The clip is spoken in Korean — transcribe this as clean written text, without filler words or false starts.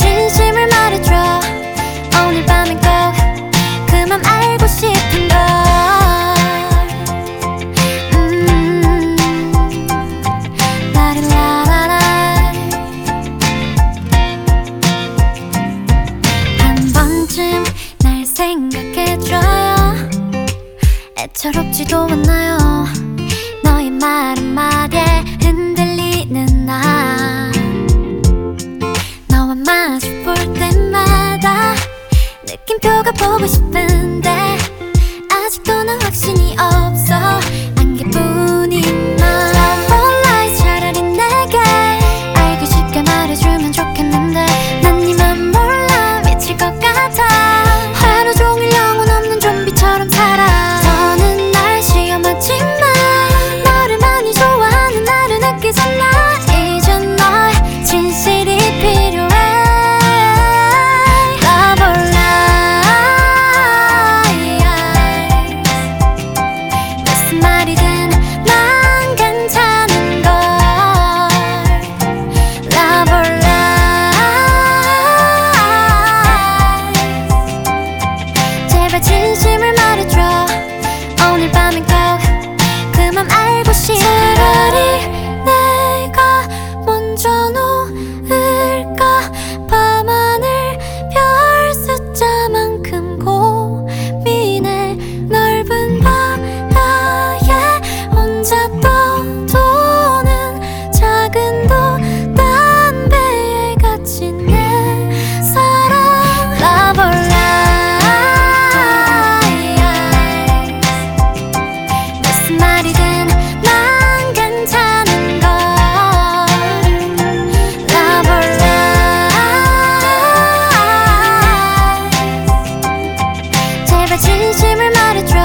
진심을 말해줘. 오늘 밤엔 꼭 그 맘 알고 싶은 걸. 라라라라. 한 번쯤 날 생각해줘요. 애처롭지도 않나요? 너의 말 한마디에 흔들리는 나. 너와 마주 볼 때마다 느낌표가 보고 싶은데 아직도 난 확신이 없어. 안개뿐이만 몰라. 차라리 내게 알기 쉽게 말해주면 좋겠는데 난 네 맘 몰라. 미칠 것 같아. 하루 종일 영혼 없는 좀비처럼 살아. 더는 날 시험하지만 너를 많이 좋아하는 나를 느끼잖아. 이젠 너의 진실이 필요해. Love or lies. 무슨 말이든 난 괜찮은 걸. Love or lies. 제발 진심을 말해줘. 오늘 밤엔 꼭 그 맘 알고 싶어. 차라리 내가 먼저 놓을까. 밤하늘 별 숫자만큼 고민해. 넓은 바다에 혼자 떠도는 작은 돛단 배에 갇힌 내 사랑. Love or lies. 무슨 말이든 난 괜찮은 걸. Love or lies. 제발 진심을 말해줘.